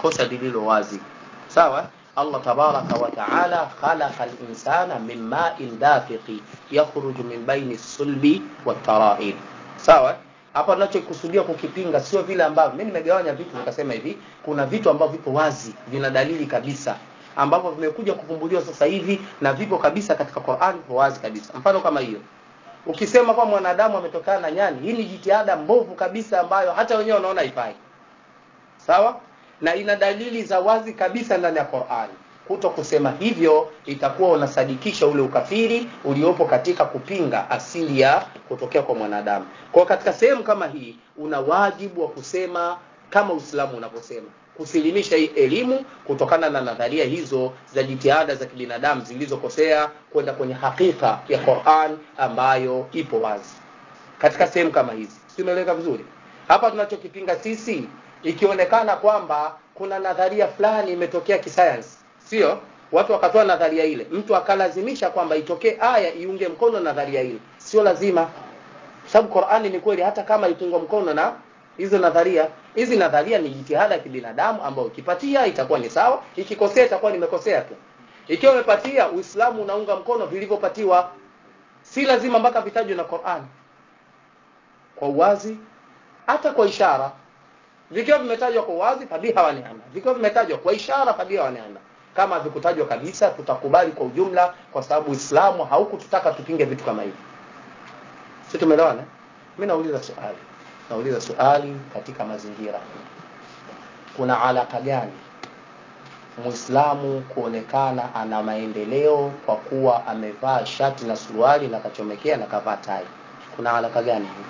kosa lililo wazi. Sawa? Allah tabaraka wa taala khalaqa al-insana min ma'in dafiqi yakhruju min baini sulbi wat-tara'ib. Sawa? Hapa tunachokusudia kukipinga sio vile ambavyo mimi nimegawanya vitu nikasema hivi, kuna vitu ambavyo vipo wazi, vina dalili kabisa, ambavyo vimekuja kuvumbuliwa sasa hivi na vipo kabisa katika Qur'an, vipo wazi kabisa. Mfano kama hiyo. Ukisema kwa mwanadamu ametokana na nyani, hii ni jitihada mbovu kabisa ambayo hata wenyewe wanaona haifai. Sawa? Na ina dalili za wazi kabisa ndani ya Qur'an. Kuto kusema hivyo itakuwa unasadikisha ule ukafiri uliopo katika kupinga asili ya kutokea kwa mwanadamu. Kwa katika sehemu kama hii una wajibu wa kusema kama Uislamu unavyosema, kusilimisha hii elimu kutokana na nadharia hizo za jitihada za kibinadamu zilizokosea kwenda kwenye hakika ya Qur'an ambayo ipo wazi. Katika sehemu kama hizi, simeleka vizuri? Hapa tunachokipinga sisi, ikionekana kwamba kuna nadharia fulani imetokea kisayansi, sio? Watu wakatoa nadharia ile, mtu akalazimisha kwamba itokee aya iunge mkono nadharia ile. Sio lazima. Sababu Qur'ani ni kweli hata kama itungwa mkono na hizo nadharia. Hizi nadharia ni jitihada ya kibinadamu ambayo ukipatia itakuwa ni sawa, ikikosea itakuwa nimekosea tu. Ikiwa umepatia, Uislamu unaunga mkono vilivyopatiwa. Si lazima mpaka vitajwe na Qur'ani. Kwa uwazi, hata kwa ishara. Vikiwa vimetajwa kwa wazi fabiha wa neema. Vikiwa vimetajwa kwa ishara fabiha wa neema. Kama vikutajwa kabisa tutakubali kwa ujumla, kwa sababu Uislamu haukututaka tupinge vitu kama hivi. Sisi tumeelewana? Mimi nauliza swali katika mazingira. Kuna alaka gani Muislamu kuonekana ana maendeleo kwa kuwa amevaa shati na suruali na kachomekea na kavaa tai? Kuna alaka gani hii?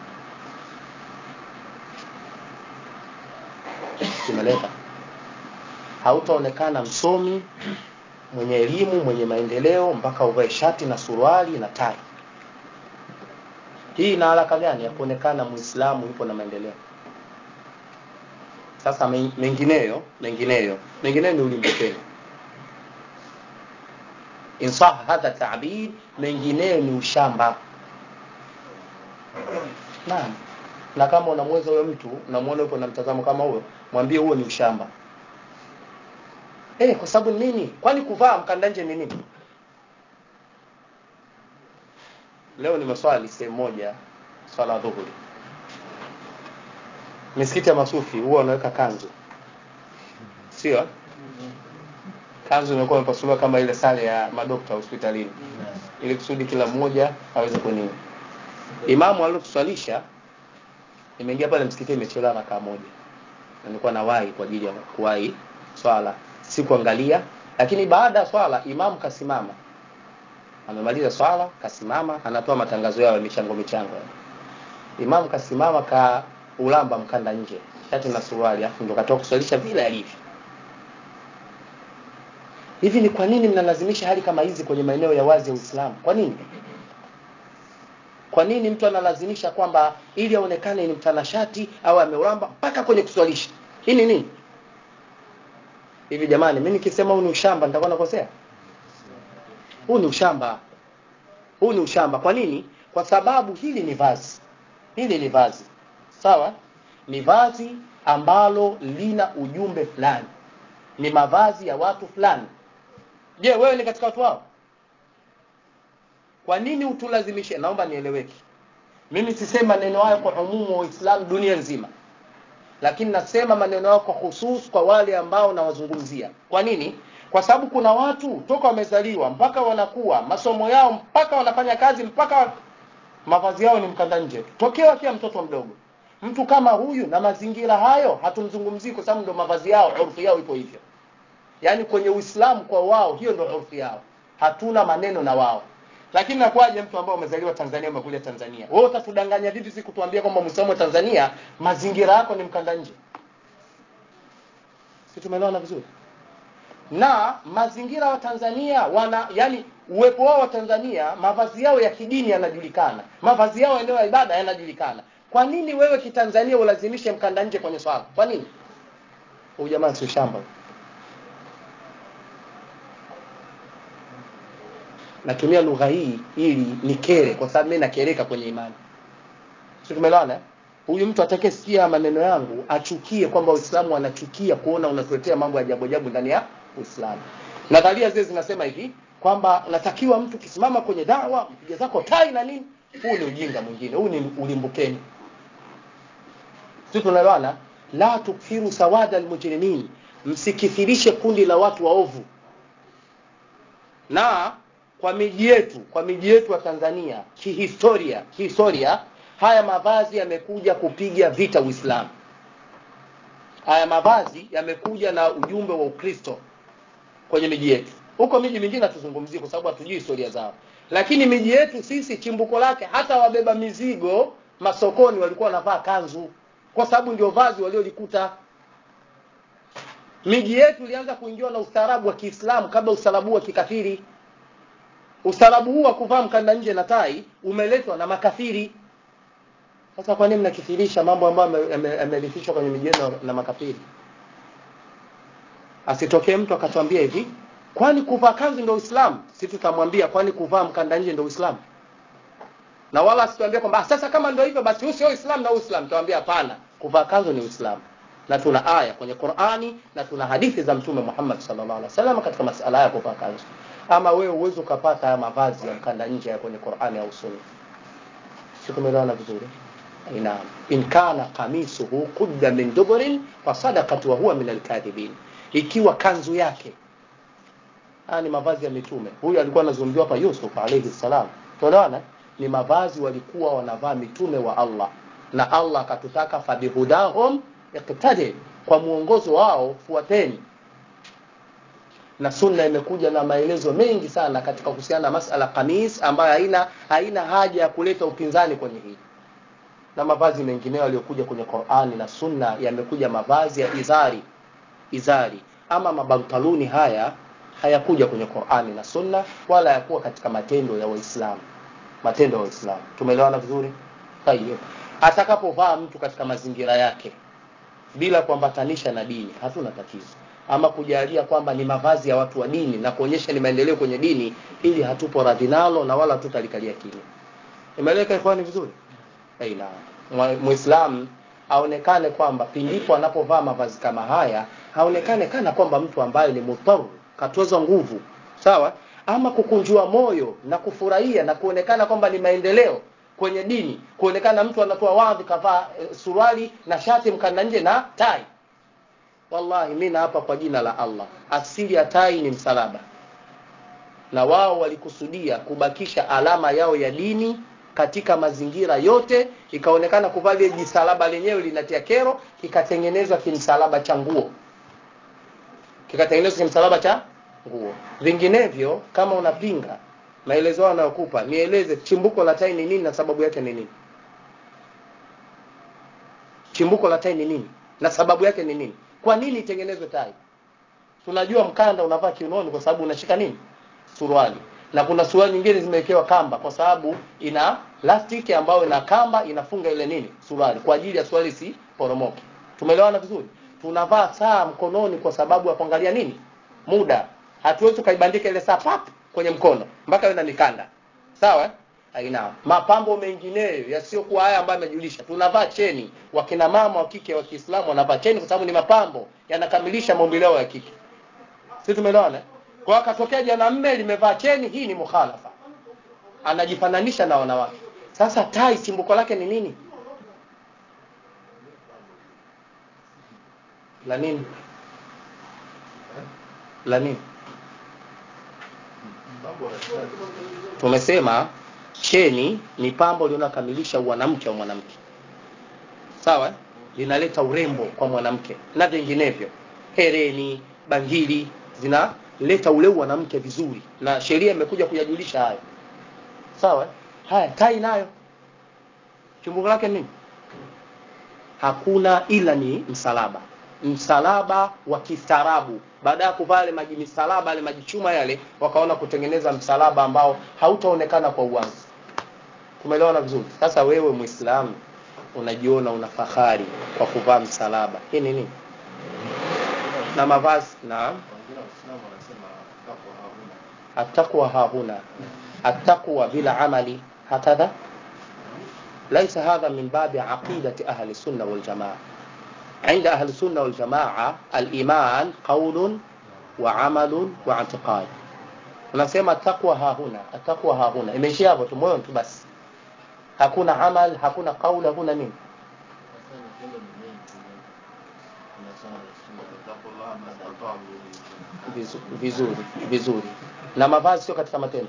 Tumeleta. Hautaonekana msomi, mwenye elimu, mwenye maendeleo mpaka uvae shati na suruali na tai. Hii ina alaka gani ya kuonekana Muislamu yupo na maendeleo? Sasa mengineyo ni ulimbukeni. Insah hadha ta'bid, mengineyo ni ushamba. Naam. Na kama unamweza huyo mtu, unamuona yupo na mtazamo kama huo, mwambie huo ni ushamba. Kwa sababu nini? Kwani kuvaa mkanda nje ni nini? Leo ni maswali sehemu moja, swala dhuhuri. Misikiti ya masufi huwa wanaweka kanzu. Sio? Kanzu inakuwa imepasuliwa kama ile sare ya madokta hospitalini. Ili kusudi kila mmoja aweze kunini. Imamu aliyotuswalisha, nimeingia pale msikiti nimechelewa rakaa moja. Na nilikuwa nawahi kwa ajili ya kuwahi swala. Sikuangalia, lakini baada ya swala imamu kasimama. Amemaliza swala, kasimama, anatoa matangazo yao ya michango. Imamu kasimama ulamba mkanda nje, shati na suruali, afu ndo katoka kuswalisha vile alivyo. Hivi ni kwa nini mnalazimisha hali kama hizi kwenye maeneo ya wazi ya Uislamu? Kwa nini? Kwa nini mtu analazimisha kwamba ili aonekane ni mtanashati au ameulamba mpaka kwenye kuswalisha? Hii ni nini? Hivi jamani, mimi nikisema huu ni ushamba nitakuwa nakosea? Huu ni ushamba. Kwa nini? Kwa sababu hili ni vazi. Sawa? Ni vazi ambalo lina ujumbe fulani. Ni mavazi ya watu fulani. Je, wewe ni katika watu hao? Kwa nini utulazimishe? Naomba nieleweke. Mimi sisema maneno hayo kwa umumu wa Uislamu dunia nzima. Lakini nasema maneno hayo kwa husus kwa wale ambao nawazungumzia. Kwa nini? Kwa sababu kuna watu toka wamezaliwa mpaka wanakuwa, masomo yao mpaka wanafanya kazi mpaka mavazi yao ni mkanda nje. Tokea wakiwa mtoto mdogo. Mtu kama huyu na mazingira hayo hatumzungumzii kwa sababu ndo mavazi yao, urfu yao ipo hivyo. Yaani kwenye Uislamu kwa wao hiyo ndo urfu yao. Hatuna maneno na wao. Lakini nakwaje mtu ambaye umezaliwa Tanzania umekuja Tanzania? Wewe utatudanganya vipi siku tuambie kwamba Muislamu wa Tanzania mazingira yako ni mkanda nje? Sisi tumeelewana vizuri? Na mazingira wa Tanzania yani uwepo wao wa Tanzania, mavazi yao ya kidini yanajulikana. Mavazi yao eneo ya ibada yanajulikana. Kwa nini wewe kitanzania ulazimishe mkanda nje kwenye swala? Kwa nini? Huyu jamaa sio shamba. Natumia lugha hii ili nikere kwa sababu mimi nakereka kwenye imani. Sio tumeelewana? huyu mtu atakayesikia maneno yangu achukie kwamba Uislamu wanachukia kuona unatuletea mambo ya ajabu ndani ya Uislamu. Nadharia zile zinasema hivi kwamba unatakiwa mtu kisimama kwenye dawa mpige zako tai na nini. Huu ni ujinga mwingine, huu ni ulimbukeni. Sisi tunaelewana? La tukfiru sawada almujrimin, msikithirishe kundi la watu waovu. Na kwa miji yetu wa Tanzania kihistoria haya mavazi yamekuja kupiga vita Uislamu. Haya mavazi yamekuja na ujumbe wa Ukristo kwenye miji yetu. Huko miji mingine tuzungumzie kwa sababu hatujui historia zao. Lakini miji yetu sisi chimbuko lake hata wabeba mizigo masokoni walikuwa wanavaa kanzu kwa sababu ndio vazi waliolikuta. Miji yetu ilianza kuingiwa na ustaarabu wa Kiislamu kabla ustaarabu wa kikafiri. Ustaarabu huu wa kuvaa mkanda nje na tai umeletwa na makafiri. Sasa kwa nini mnakithirisha mambo ambayo yamelifishwa kwenye miji yenu na makafiri? Asitokee mtu akatuambia hivi, kwani kuvaa kanzu ndio Uislamu? Sisi tutamwambia kwani kuvaa mkanda nje ndio Uislamu? Na wala asituambie kwamba sasa kama ndio hivyo basi sio Uislamu na Uislamu. Tuambia hapana, kuvaa kanzu ni Uislamu. Na tuna aya kwenye Qur'ani na tuna hadithi za Mtume Muhammad sallallahu alaihi wasallam katika masuala ya kuvaa kanzu. Ama wewe uwezo kupata haya mavazi ya mkanda nje ya kwenye Qur'ani au Sunna. Tumeelewana vizuri? Naam. In kana qamisuhu qudda min dubrin fa sadaqat wa huwa min al-kadhibin. Ikiwa kanzu yake ni mavazi ya mitume. Huyu alikuwa anazungumziwa hapa Yusuf alayhi salam. Tunaona ni mavazi walikuwa wanavaa mitume wa Allah. Na Allah akatutaka fabihudahum iqtadi, kwa muongozo wao fuateni. Na sunna imekuja na maelezo mengi sana katika kuhusiana na masala kamis ambayo haina haja ya kuleta upinzani kwenye hili. Na mavazi mengineyo yaliyokuja kwenye Qur'ani na sunna yamekuja mavazi ya izari. Ama mabantaluni haya hayakuja kwenye Qur'ani na sunna wala hayakuwa katika matendo ya Waislamu. Tumeelewana vizuri? Tayeb. Atakapovaa mtu katika mazingira yake bila kuambatanisha na dini hatuna tatizo. Ama kujalia kwamba ni mavazi ya watu wa dini na kuonyesha ni maendeleo kwenye dini, ili hatupo radhi nalo na wala tutalikalia kimya. Imeleka ikhwani vizuri? Aina Muislamu aonekane kwamba pindipo anapovaa mavazi kama haya haonekane kana kwamba mtu ambaye ni mutaru katozwa nguvu, sawa? Ama kukunjua moyo na kufurahia na kuonekana kwamba ni maendeleo kwenye dini, kuonekana mtu anatoa wadhi kavaa suruali na shati mkanda nje na tai. Wallahi mimi hapa kwa jina la Allah, asili ya tai ni msalaba. Na wao walikusudia kubakisha alama yao ya dini katika mazingira yote, ikaonekana kuvalia jisalaba lenyewe linatia kero, kikatengenezwa kimsalaba cha nguo. Vinginevyo kama unapinga maelezo wanayokupa, nieleze chimbuko la tai ni nini na sababu yake ni nini? Chimbuko la tai ni nini na sababu yake ni nini? Kwa nini itengenezwe tai? Tunajua mkanda unavaa kiunoni kwa sababu unashika nini? Suruali. Na kuna suruali nyingine zimewekewa kamba kwa sababu ina plastiki ambayo ina kamba inafunga ile nini? Suruali, kwa ajili ya suruali si poromoke. Tumeelewana vizuri? Tunavaa saa mkononi kwa sababu ya kuangalia nini? Muda. Hatuwezi kaibandika ile saa pap kwenye mkono mpaka iwe na mikanda. Sawa? Aina. Mapambo mengineyo yasiokuwa haya ambayo amejulisha. Tunavaa cheni. Wakina mama wa kike wa Kiislamu wanavaa cheni kwa sababu ni mapambo yanakamilisha maumbile yao ya kike. Sisi tumeelewana? Kwa akatokea jana mme limevaa cheni, hii ni mukhalafa. Anajifananisha na wanawake. Sasa tai chimbuko lake ni nini? La nini? Tumesema cheni ni pambo linalokamilisha mwanamke wa mwanamke. Sawa? Linaleta urembo kwa mwanamke na vinginevyo. Hereni, bangili zinaleta ule mwanamke vizuri, na sheria imekuja kuyajulisha hayo. Sawa? Haya, tai nayo chimbuko lake nini? Hakuna, ila ni msalaba wa kistaarabu. Baada ya kuvaa ile maji misalaba ile majichuma yale, wakaona kutengeneza msalaba ambao hautaonekana kwa uwazi. Tumeelewana vizuri? Sasa wewe Muislamu unajiona una fahari kwa kuvaa msalaba, hii ni nini? Na mavazi na Waislamu wanasema attaqwa hahuna, attaqwa bila amali hakadha. ليس هذا من باب عقيدة أهل السنة والجماعة. عند أهل السنة والجماعة الإيمان قول وعمل واعتقاد. tunasema takwa hahuna, atakwa hahuna, imeishia hapo tu, moyo tu basi, hakuna amal, hakuna kauli, hakuna nini. Vizuri. Na mavazi sio katika matendo.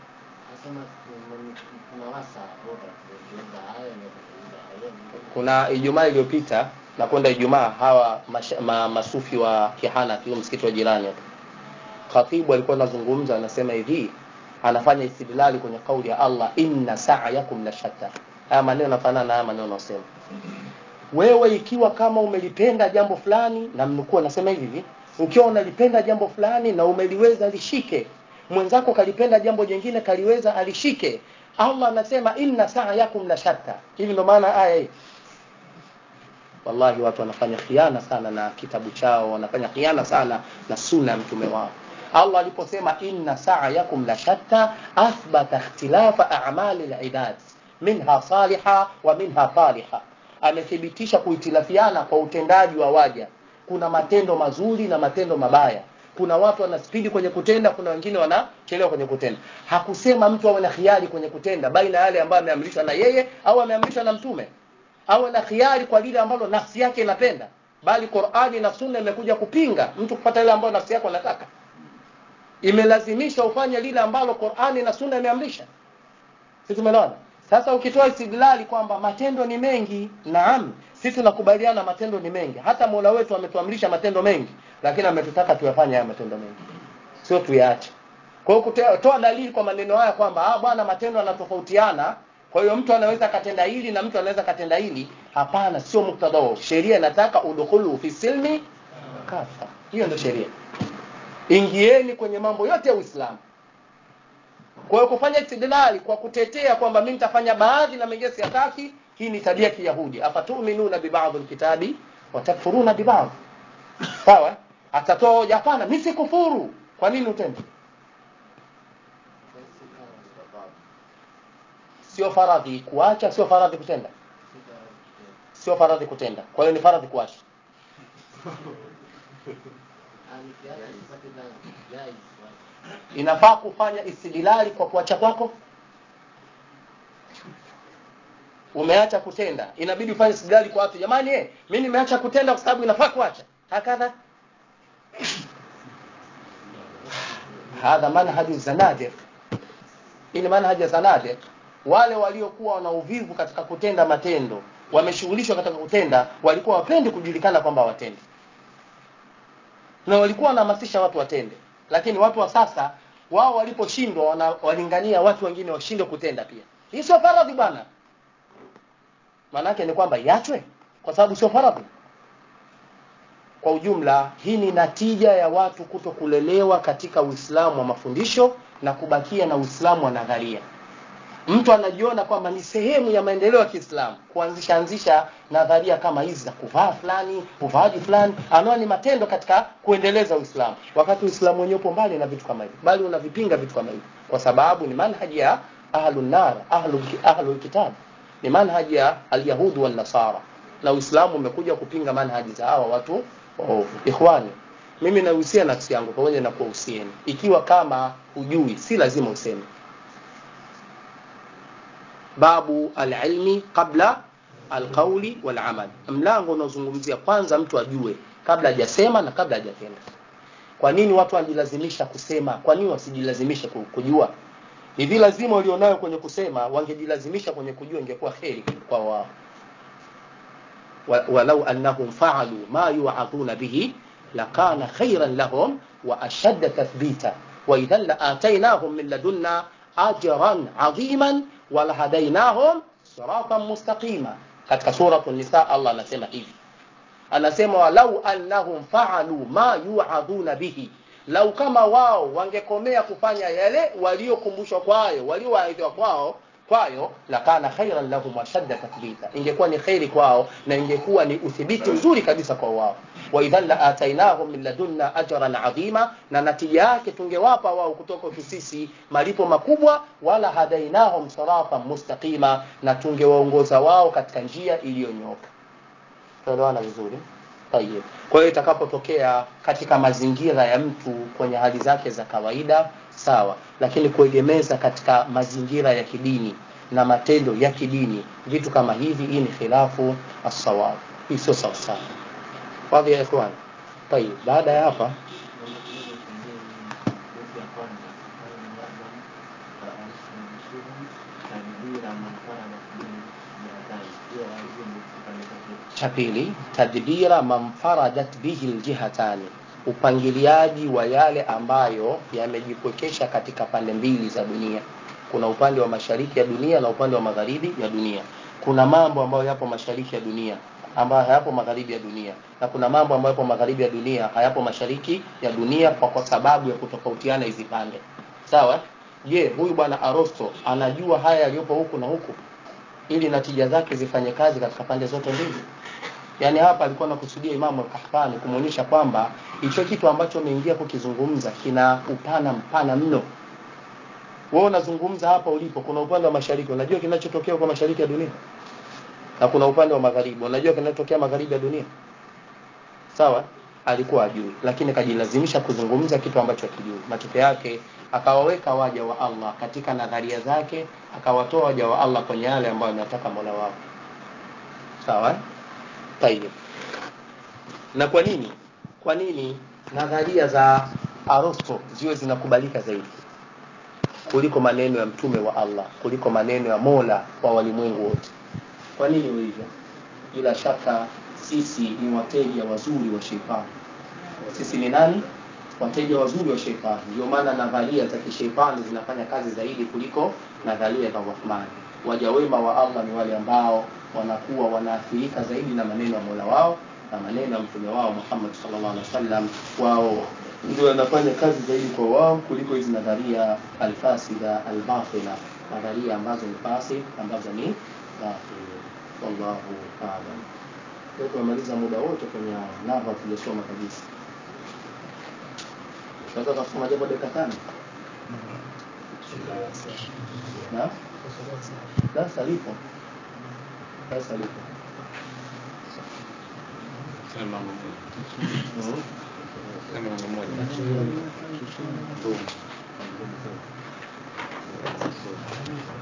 Kuna Ijumaa iliyopita na kwenda Ijumaa hawa masufi wa Kihanafi wa msikiti wa jirani hapo, khatibu alikuwa anazungumza, anasema hivi, anafanya istidlali kwenye kauli ya Allah, inna sa'yakum la shatta. Haya maneno yanafanana na haya maneno yanasema, wewe ikiwa kama umelipenda jambo fulani, na mnukuu anasema hivi, ukiwa unalipenda jambo fulani na umeliweza lishike, mwenzako kalipenda jambo jingine kaliweza alishike, Allah anasema inna sa'yakum la shatta. Hivi ndo maana aya hii. Wallahi watu wanafanya khiana sana na kitabu chao, wanafanya khiana sana na sunna ya mtume wao. Allah aliposema inna sa'yakum la shatta, athbata ikhtilafa a'mali al-ibad minha salihah wa minha talihah. Amethibitisha kuitilafiana kwa utendaji wa waja. Kuna matendo mazuri na matendo mabaya. Kuna watu wanaspidi kwenye kutenda, kuna wengine wanachelewa kwenye kutenda. Hakusema mtu awe na khiari kwenye kutenda baina yale ambayo ameamrishwa na yeye au ameamrishwa na mtume, au na khiari kwa lile ambalo nafsi yake inapenda, bali Qur'ani na Sunna imekuja kupinga mtu kupata ile ambayo nafsi yako inataka. Imelazimisha ufanye lile ambalo Qur'ani na Sunna imeamrisha. Sisi tumeelewana? Sasa ukitoa istidlali kwamba matendo ni mengi, naam, sisi tunakubaliana matendo ni mengi. Hata Mola wetu ametuamrisha matendo mengi, lakini ametutaka tuyafanye haya matendo mengi, sio tuyaache. Kwa hiyo kutoa dalili kwa maneno haya kwamba bwana matendo yanatofautiana, kwa hiyo mtu anaweza katenda hili na mtu anaweza katenda hili, hapana, sio muktadha. Sheria inataka udkhulu fi silmi kafa. Hiyo ndio sheria. Ingieni kwenye mambo yote ya Uislamu. Kwa hiyo kufanya istidlali kwa kutetea kwamba mimi nitafanya baadhi na mengine siyataki, hii ni tabia ya Kiyahudi. Afatu'minuna bi ba'd al-kitabi wa takfuruna bi ba'd. Sawa? Atatoa hoja, hapana, mimi sikufuru. Kwa nini utende? Sio faradhi kuacha, sio faradhi kutenda. Sio faradhi kutenda. Kwa hiyo ni faradhi kuacha. Inafaa kufanya istidlali kwa kuacha kwako. Umeacha kutenda, inabidi ufanye istidlali kwa watu. Jamani mimi nimeacha kutenda kwa sababu inafaa kuacha. Hakadha. Hadha manhaj zanadiq. Ini manhaj zanadiq. Wale waliokuwa wana uvivu katika kutenda matendo, wameshughulishwa katika kutenda, walikuwa wapendi kujulikana kwamba watende. Na walikuwa wanahamasisha watu watende. Lakini watu wa sasa wao waliposhindwa walingania watu wengine washindwe kutenda pia. Hii sio faradhi bwana. Maana yake ni kwamba iachwe kwa sababu sio faradhi. Kwa ujumla hii ni natija ya watu kutokulelewa katika Uislamu wa mafundisho na kubakia na Uislamu wa nadharia. Mtu anajiona kwamba ni sehemu ya maendeleo ya Kiislamu kuanzisha nadharia kama hizi za kuvaa fulani, kuvaaji fulani, ni matendo katika kuendeleza Uislamu. Wakati Uislamu wenyewe upo mbali na vitu kama hivi, bali unavipinga vitu kama hivi kwa sababu ni manhaji ya ahlun nar, ahlul kitab, ni manhaji ya al-yahudi wal nasara, na Uislamu umekuja kupinga manhaji za hawa watu waovu. Ikhwani, mimi nahusia nafsi yangu pamoja na kuhusieni, ikiwa kama hujui si lazima useme. Babu al-ilmi qabla al-qawli wal-amal. Mlango unazungumzia kwanza mtu ajue kabla hajasema na kabla hajatenda. Kwa nini watu wanajilazimisha kusema? Kwa nini wasijilazimishe kujua? Hivi lazima walionayo kwenye kusema wangejilazimisha kwenye kujua, ingekuwa kheri kwa wao. Walau annahum fa'alu ma yu'aduna bihi lakana khayran lahum wa ashadda tathbita wa idhan la'ataynahum min ladunna ajran 'aziman wa lahadainahum siratan mustaqima. Katika sura an-Nisa Allah anasema hivi, anasema walau annahum fa'alu ma yu'aduna bihi, lau kama wao wangekomea kufanya yale waliokumbushwa kwayo, waliowaidhiwa kwao, kwayo la kana khairan lahum wa shadda tathbita, ingekuwa ni khairi kwao na ingekuwa ni udhibiti mzuri kabisa kwa wao. Wa idhan la atainahum min ladunna ajran adhima, na natija yake tungewapa wao kutoka sisi malipo makubwa. Wala hadainahum siratan mustaqima, na tungewaongoza wao katika njia iliyonyoka. Tuelewana vizuri? Tayeb. Kwa hiyo itakapotokea katika mazingira ya mtu kwenye hali zake za kawaida sawa, lakini kuegemeza katika mazingira ya kidini na matendo ya kidini vitu kama hivi, hii ni khilafu as-sawab, hii sio sawa sawa. Wazi ya ikhwan? Tayeb, baada ya hapa cha pili, tadbira man faradat bihi aljihatani, upangiliaji wa yale ambayo yamejikwekesha katika pande mbili za dunia. Kuna upande wa mashariki ya dunia na upande wa magharibi ya dunia. Kuna mambo ambayo yapo mashariki ya dunia ambayo hayapo magharibi ya dunia, na kuna mambo ambayo yapo magharibi ya dunia hayapo mashariki ya dunia, kwa sababu ya kutofautiana hizi pande. Sawa? Je, huyu bwana Arosto anajua haya yaliyopo huku na huku ili natija zake zifanye kazi katika pande zote mbili? Yani hapa alikuwa anakusudia Imam al-Qahtani kumuonyesha kwamba hicho kitu ambacho umeingia kukizungumza kina upana mpana mno. Wewe unazungumza hapa ulipo, kuna upande wa mashariki, unajua kinachotokea kwa mashariki ya dunia, na kuna upande wa magharibi, unajua kinachotokea magharibi ya dunia. Sawa? Alikuwa ajui, lakini kajilazimisha kuzungumza kitu ambacho hakijui. Matokeo yake akawaweka waja wa Allah katika nadharia zake, akawatoa waja wa Allah kwenye yale ambayo anataka Mola wao. Sawa? Tayeb. Na kwa nini nadharia za Aristo ziwe zinakubalika zaidi kuliko maneno ya mtume wa Allah, kuliko maneno ya Mola wa walimwengu wote? Kwa nini hivyo? Bila shaka sisi ni wateja wazuri wa shetani. Sisi ni nani? Wateja wazuri wa shetani. Ndio maana nadharia za kishetani zinafanya kazi zaidi kuliko nadharia za Rahman. Waja wema wa Allah ni wale ambao wanakuwa wanaathirika zaidi na maneno ya Mola wao na maneno ya mtume wao Muhammad sallallahu alaihi wasallam. Wao ndio wanafanya kazi zaidi kwa wao kuliko hizi nadharia al-fasida al-batila, nadharia ambazo ni fasid, ambazo ni batil. Wallahu a'lam. Leo tumemaliza muda wote kwenye nava tulisoma kabisa. Sasa tunasoma jambo dakika 5. Na? Sasa lipo. Sema moja.